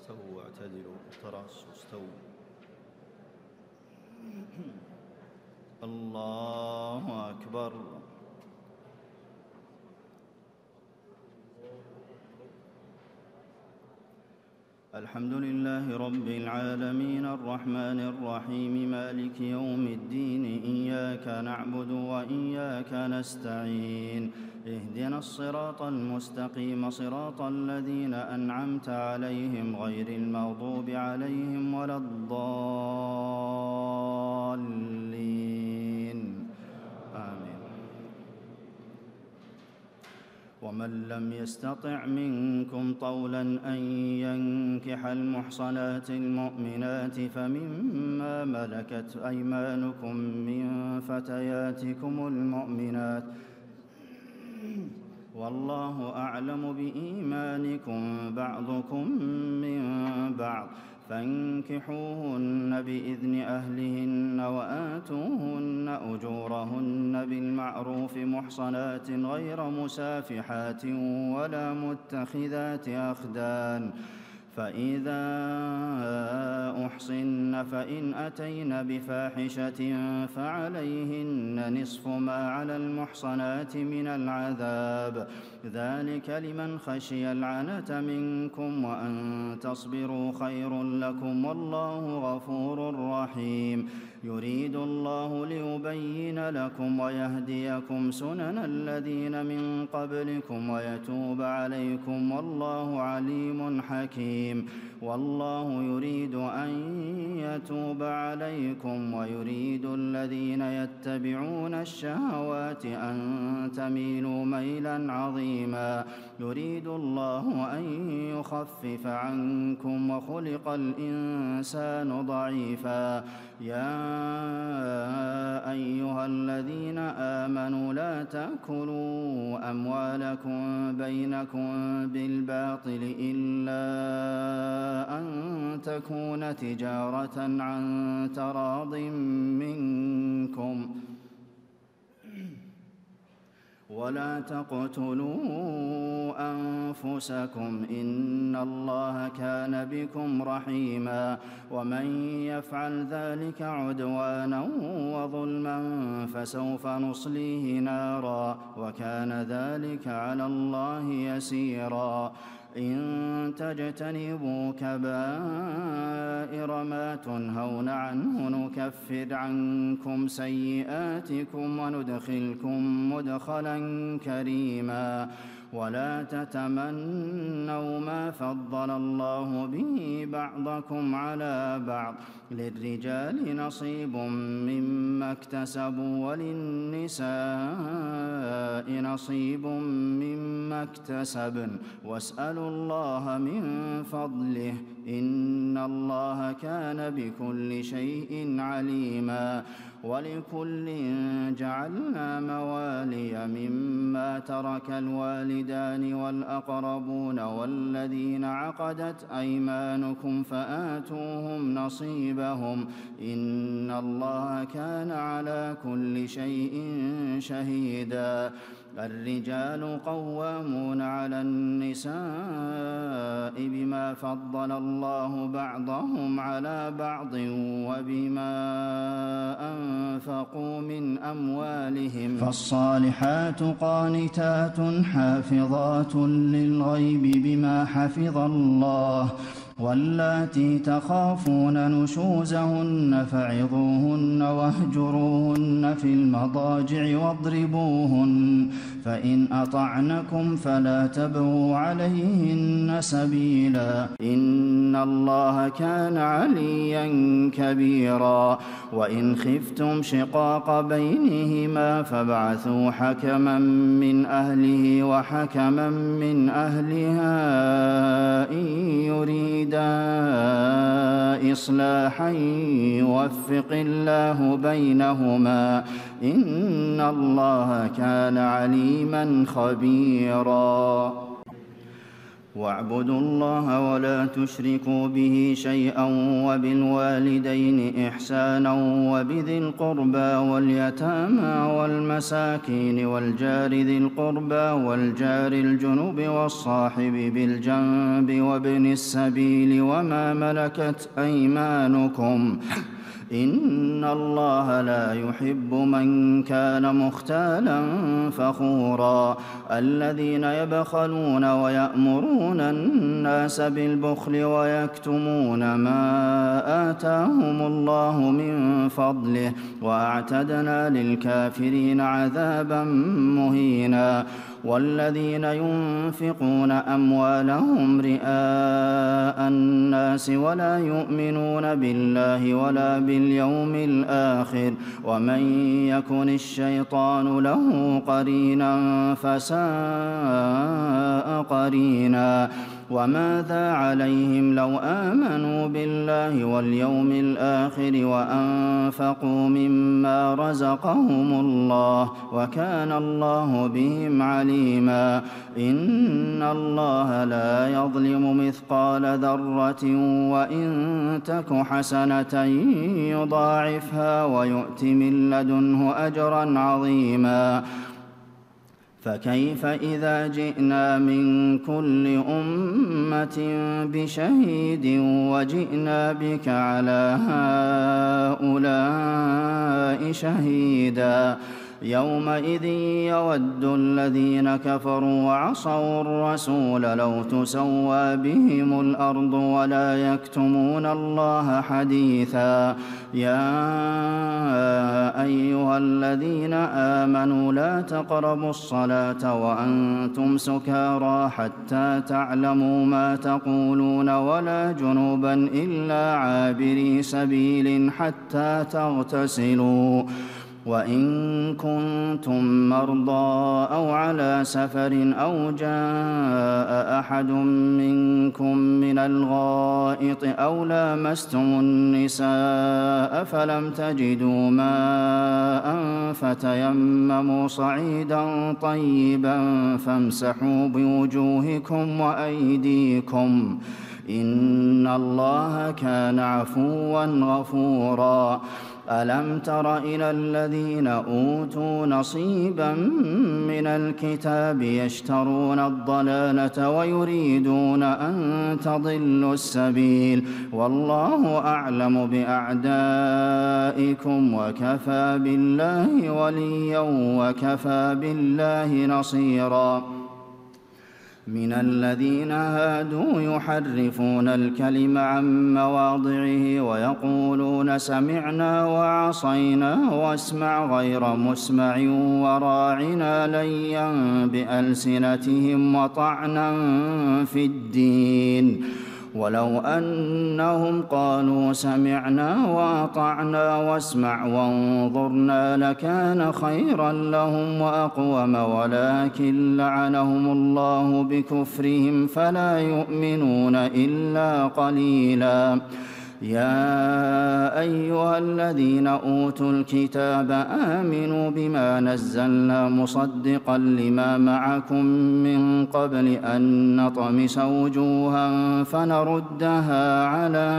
استووا واعتدلوا تراصوا استووا. الله أكبر. الحمد لله رب العالمين الرحمن الرحيم مالك يوم الدين إياك نعبد وإياك نستعين اهدنا الصراط المستقيم صراط الذين أنعمت عليهم غير المغضوب عليهم ولا الضالين آمين. ومن لم يستطع منكم طولا أن ينكح المحصنات المؤمنات فمما ملكت أيمانكم من فتياتكم المؤمنات والله أعلم بإيمانكم بعضكم من بعض فانكحوهن بإذن أهلهن وآتوهن أجورهن بالمعروف محصنات غير مسافحات ولا متخذات أخدان فإذا أحصن فإن أتين بفاحشة فعليهن نصف ما على المحصنات من العذاب ذلك لمن خشي العنة منكم وأن تصبروا خير لكم والله غفور رحيم يريد الله ليبين لكم ويهديكم سنن الذين من قبلكم ويتوب عليكم والله عليم حكيم والله يريد أن يتوب عليكم ويريد الذين يتبعون الشهوات أن تميلوا ميلا عظيما يريد الله أن يخفف عنكم وخلق الإنسان ضعيفا يا أيها الذين آمنوا لا تأكلوا أموالكم بينكم بالباطل إلا أن تكون تجارة عن تراض منكم ولا تقتلوا أنفسكم إن الله كان بكم رحيما ومن يفعل ذلك عدوانا وظلما فسوف نصليه نارا وكان ذلك على الله يسيرا إن تجتنبوا كبائر ما تنهون عنه نكفر عنكم سيئاتكم وندخلكم مدخلا كريما ولا تتمنوا ما فضل الله به بعضكم على بعض للرجال نصيب مما اكتسبوا وللنساء نصيب مما اكتسبن واسألوا الله من فضله إن الله كان بكل شيء عليما ولكل جعلنا موالي مما ترك الوالدان والأقربون والذين عقدت أيمانكم فآتوهم نصيبهم إن الله كان على كل شيء شهيدا الرجال قوامون على النساء بما فضل الله بعضهم على بعض وبما أنفقوا من أموالهم فالصالحات قانتات حافظات للغيب بما حفظ الله واللاتي تخافون نشوزهن فعظوهن واهجروهن في المضاجع واضربوهن فإن أطعنكم فلا تبغوا عليهن سبيلا إن الله كان عليا كبيرا وإن خفتم شقاق بينهما فابعثوا حكما من أهله وحكما من أهلها إن يريدا إصلاحا يوفق الله بينهما إن الله كان عليما خبيرا واعبدوا الله ولا تشركوا به شيئا وبالوالدين إحسانا وبذي القربى واليتامى والمساكين والجار ذي القربى والجار الجنب والصاحب بالجنب وابن السبيل وما ملكت أيمانكم إن الله لا يحب من كان مختالا فخورا الذين يبخلون ويأمرون الناس بالبخل ويكتمون ما آتاهم الله من فضله وأعتدنا للكافرين عذابا مهينا والذين ينفقون أموالهم رئاء الناس ولا يؤمنون بالله ولا باليوم الآخر ومن يكن الشيطان له قرينا فساء قرينا وماذا عليهم لو آمنوا بالله واليوم الآخر وأنفقوا مما رزقهم الله وكان الله بهم عليما إن الله لا يظلم مثقال ذرة وإن تك حسنة يضاعفها ويؤت من لدنه أجرا عظيما فكيف إذا جئنا من كل أمة بشهيد وجئنا بك على هؤلاء شهيدا يومئذ يود الذين كفروا وعصوا الرسول لو تسوى بهم الأرض ولا يكتمون الله حديثا يا أيها الذين آمنوا لا تقربوا الصلاة وأنتم سكارى حتى تعلموا ما تقولون ولا جنوبا إلا عابري سبيل حتى تغتسلوا وإن كنتم مرضى أو على سفر أو جاء أحد منكم من الغائط أو لامستم النساء فلم تجدوا ماء فتيمموا صعيدا طيبا فامسحوا بوجوهكم وأيديكم إن الله كان عفوا غفورا ألم تر إلى الذين أوتوا نصيبا من الكتاب يشترون الضلالة ويريدون أن تضلوا السبيل والله أعلم بأعدائكم وكفى بالله وليا وكفى بالله نصيرا من الذين هادوا يحرفون الكلم عن مواضعه ويقولون سمعنا وعصينا واسمع غير مسمع وراعنا ليا بألسنتهم وطعنا في الدين ولو أنهم قالوا سمعنا وأطعنا واسمع وانظرنا لكان خيرا لهم وأقوم ولكن لعنهم الله بكفرهم فلا يؤمنون إلا قليلا يا أيها الذين أوتوا الكتاب آمنوا بما نزلنا مصدقا لما معكم من قبل أن نطمس وجوها فنردها على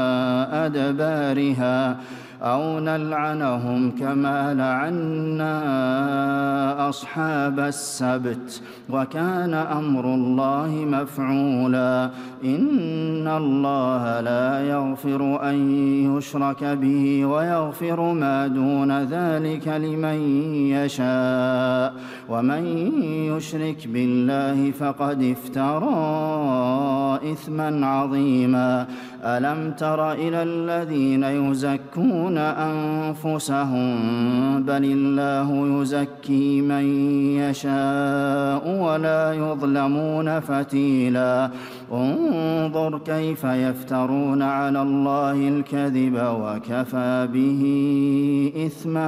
أدبارها أو نلعنهم كما لعنا أصحاب السبت وكان أمر الله مفعولا إن الله لا يغفر أن يشرك به ويغفر ما دون ذلك لمن يشاء ومن يشرك بالله فقد افترى إثما عظيما ألم تر إلى الذين يزكون أنفسهم بل الله يزكي من يشاء ولا يظلمون فتيلا انظر كيف يفترون على الله الكذب وكفى به إثما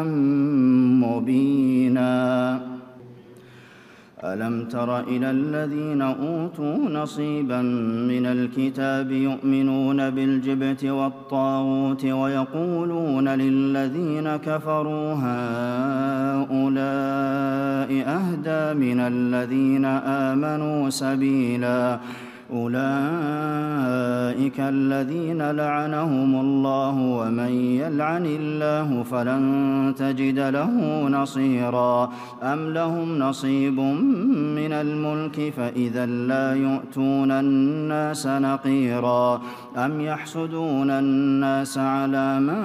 مبينا ألم تر إلى الذين أوتوا نصيبا من الكتاب يؤمنون بالجبت والطاغوت ويقولون للذين كفروا هؤلاء أهدى من الذين آمنوا سبيلا أولئك الذين لعنهم الله ومن يلعن الله فلن تجد له نصيرا أم لهم نصيب من الملك فإذا لا يؤتون الناس نقيرا أم يحسدون الناس على ما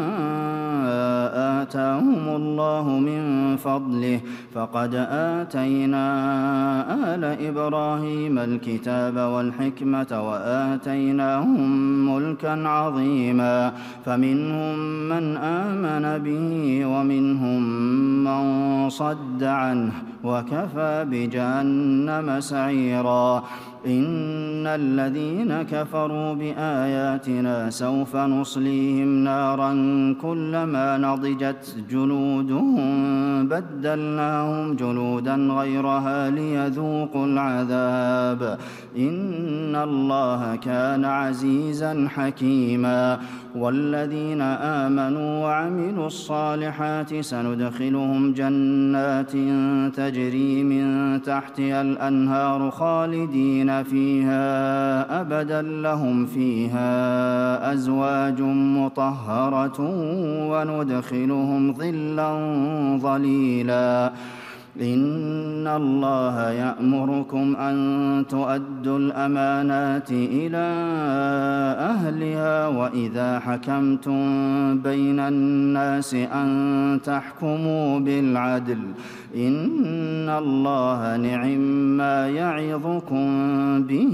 آتاهم الله من فضله فقد آتينا آل إبراهيم الكتاب والحكمة وآتيناهم ملكا عظيما فمنهم من آمن به ومنهم من صد عنه وكفى بجهنم سعيرا إن الذين كفروا بآياتنا سوف نصليهم نارا كلما نضجت جلودهم بدلناهم جلودا غيرها ليذوقوا العذاب إن الله كان عزيزا حكيما والذين آمنوا وعملوا الصالحات سندخلهم جنات تجري من تحتها الأنهار خالدين فيها أبدا لهم فيها أزواج مطهرة وندخلهم ظلا ظليلا إن الله يأمركم أن تؤدوا الأمانات إلى أهلها وإذا حكمتم بين الناس أن تحكموا بالعدل إن الله نعما يعظكم به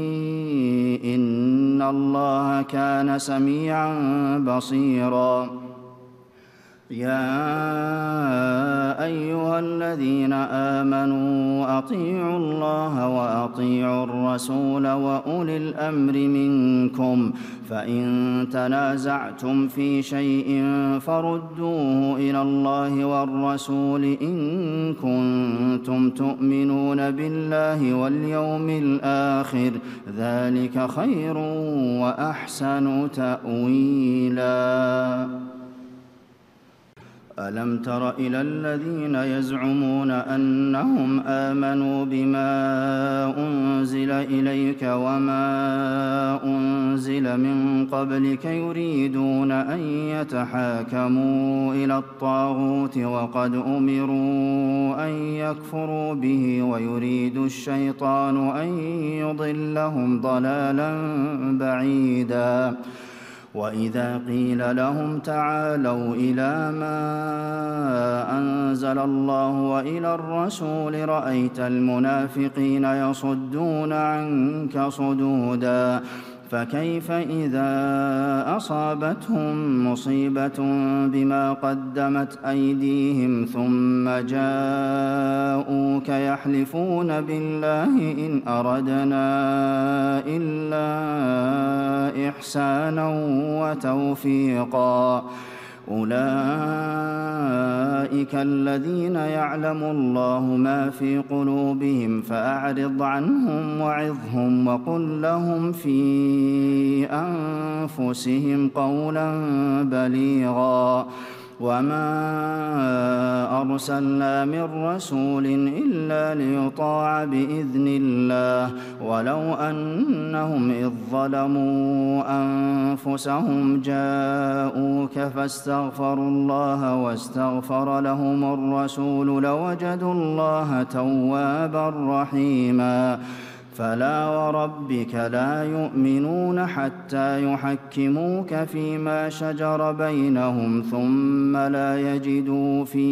إن الله كان سميعا بصيرا يا أيها الذين آمنوا أطيعوا الله وأطيعوا الرسول وأولي الأمر منكم فإن تنازعتم في شيء فردوه إلى الله والرسول إن كنتم تؤمنون بالله واليوم الآخر ذلك خير وأحسن تأويلا ألم تر إلى الذين يزعمون أنهم آمنوا بما أنزل إليك وما أنزل من قبلك يريدون أن يتحاكموا إلى الطاغوت وقد أمروا أن يكفروا به ويريد الشيطان أن يضلهم ضلالا بعيدا وإذا قيل لهم تعالوا إلى ما أنزل الله وإلى الرسول رأيت المنافقين يصدون عنك صدودا فكيف إذا أصابتهم مصيبة بما قدمت أيديهم ثم جاءوك يحلفون بالله إن أردنا إلا إحسانا وتوفيقا أولئك الذين يعلم الله ما في قلوبهم فأعرض عنهم وعظهم وقل لهم في أنفسهم قولا بليغا وما أرسلنا من رسول إلا ليطاع بإذن الله ولو أنهم إذ ظلموا أنفسهم جاءوك فاستغفروا الله واستغفر لهم الرسول لوجدوا الله توابا رحيما فلا وربك لا يؤمنون حتى يحكموك فيما شجر بينهم ثم لا يجدوا في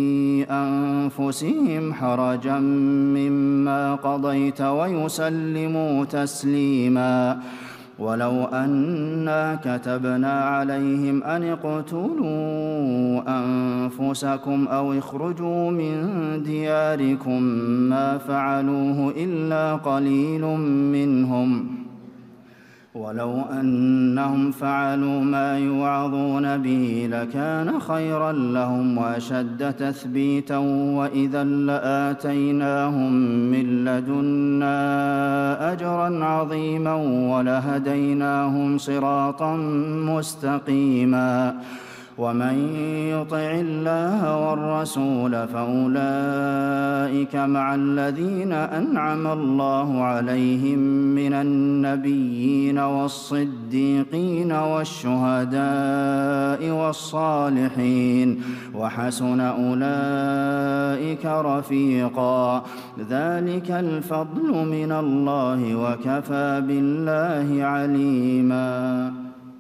أنفسهم حرجا مما قضيت ويسلموا تسليما ولو أنا كتبنا عليهم أن اقتلوا أنفسكم أو اخرجوا من دياركم ما فعلوه إلا قليل منهم ولو أنهم فعلوا ما يوعظون به لكان خيرا لهم وأشد تثبيتا وإذا لآتيناهم من لدنا أجرا عظيما ولهديناهم صراطا مستقيما ومن يطع الله والرسول فأولئك مع الذين أنعم الله عليهم من النبيين والصديقين والشهداء والصالحين وحسن أولئك رفيقا ذلك الفضل من الله وكفى بالله عليما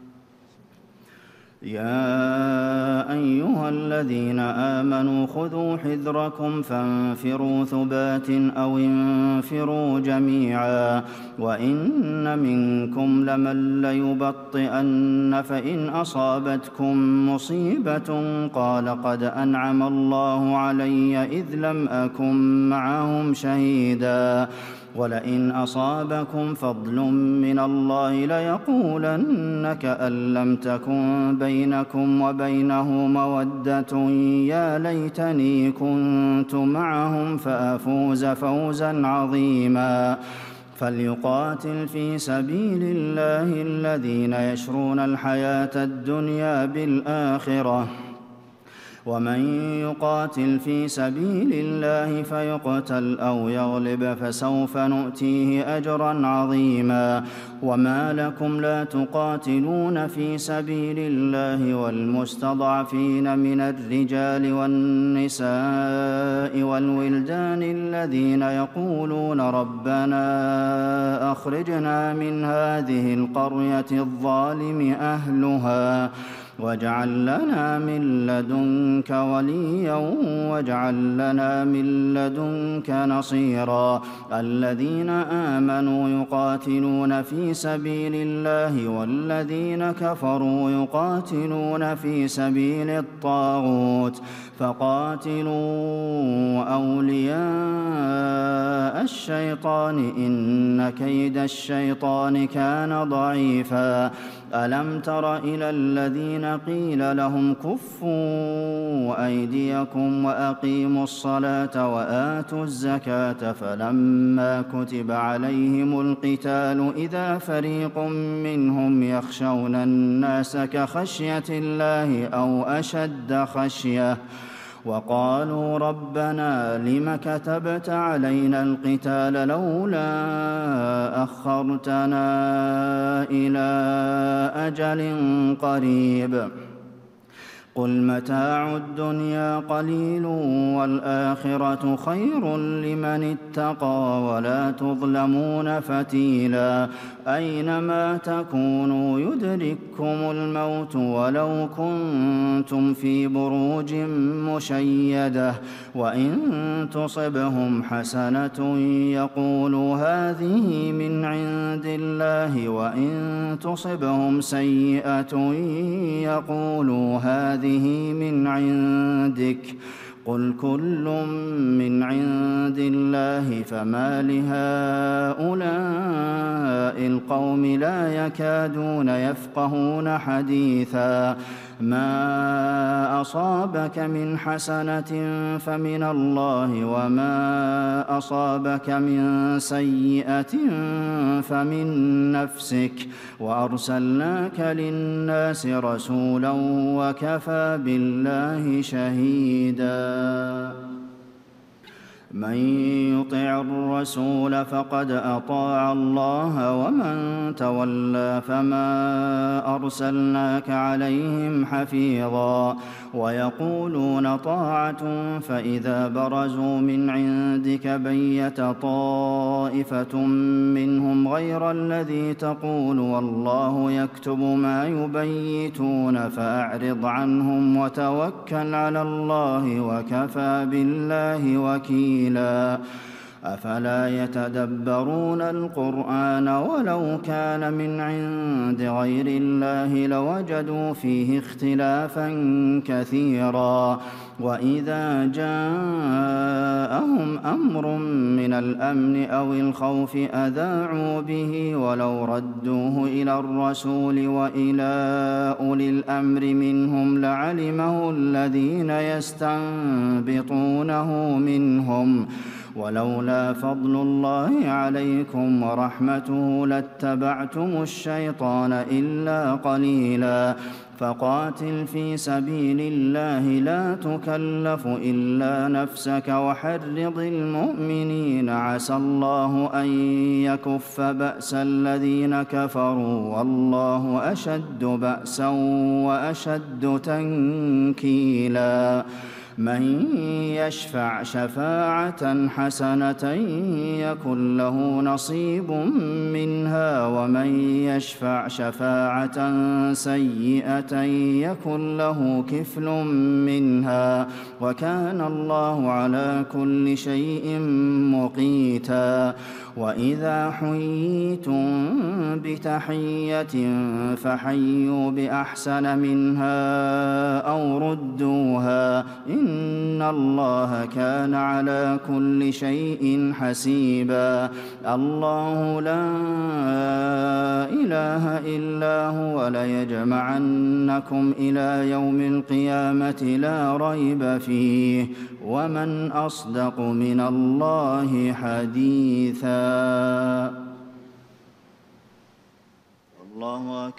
يا أيها الذين آمنوا خذوا حذركم فانفروا ثبات أو انفروا جميعا وإن منكم لمن ليبطئن فإن أصابتكم مصيبة قال قد أنعم الله علي إذ لم أكن معهم شهيدا ولئن أصابكم فضل من الله ليقولن كأن لم تكن بينكم وبينه مودة يا ليتني كنت معهم فأفوز فوزا عظيما فليقاتل في سبيل الله الذين يشرون الحياة الدنيا بالآخرة ومن يقاتل في سبيل الله فيقتل أو يغلب فسوف نؤتيه أجرا عظيما وما لكم لا تقاتلون في سبيل الله والمستضعفين من الرجال والنساء والولدان الذين يقولون ربنا أخرجنا من هذه القرية الظالم أهلها واجعل لنا من لدنك وليا واجعل لنا من لدنك نصيرا الذين آمنوا يقاتلون في سبيل الله والذين كفروا يقاتلون في سبيل الطاغوت فقاتلوا أولياء الشيطان إن كيد الشيطان كان ضعيفا ألم تر إلى الذين قيل لهم كفوا أيديكم وأقيموا الصلاة وآتوا الزكاة فلما كتب عليهم القتال إذا فريق منهم يخشون الناس كخشية الله أو أشد خشية وقالوا ربنا لم كتبت علينا القتال لولا أخرتنا إلى أجل قريب قل متاع الدنيا قليل والآخرة خير لمن اتقى ولا تظلمون فتيلا أينما تكونوا يدرككم الموت ولو كنتم في بروج مشيدة وإن تصبهم حسنة يقولوا هذه من عند الله وإن تصبهم سيئة يقولوا هذه من عندك قل كل من عند الله فما لهؤلاء القوم لا يكادون يفقهون حديثا ما أصابك من حسنة فمن الله وما أصابك من سيئة فمن نفسك وأرسلناك للناس رسولا وكفى بالله شهيدا من يطع الرسول فقد أطاع الله ومن تولى فما أرسلناك عليهم حفيظا ويقولون طاعة فإذا برزوا من عندك بيت طائفة منهم غير الذي تقول والله يكتب ما يبيتون فأعرض عنهم وتوكل على الله وكفى بالله وكيلا أفلا يتدبرون القرآن ولو كان من عند غير الله لوجدوا فيه اختلافا كثيرا وإذا جاءهم أمر من الأمن أو الخوف أذاعوا به ولو ردوه إلى الرسول وإلى أولي الأمر منهم لعلمه الذين يستنبطونه منهم ولولا فضل الله عليكم ورحمته لاتبعتم الشيطان إلا قليلا فقاتل في سبيل الله لا تكلف إلا نفسك وحرض المؤمنين عسى الله أن يكف بأس الذين كفروا والله أشد بأسا وأشد تنكيلا من يشفع شفاعة حسنة يكن له نصيب منها ومن يشفع شفاعة سيئة يكن له كفل منها وكان الله على كل شيء مقيتا وإذا حييتم بتحية فحيوا بأحسن منها أو ردوها إن الله كان على كل شيء حسيبا الله لا إله إلا هو ليجمعنكم إلى يوم القيامة لا ريب فيه ومن أصدق من الله حديثا الله أكبر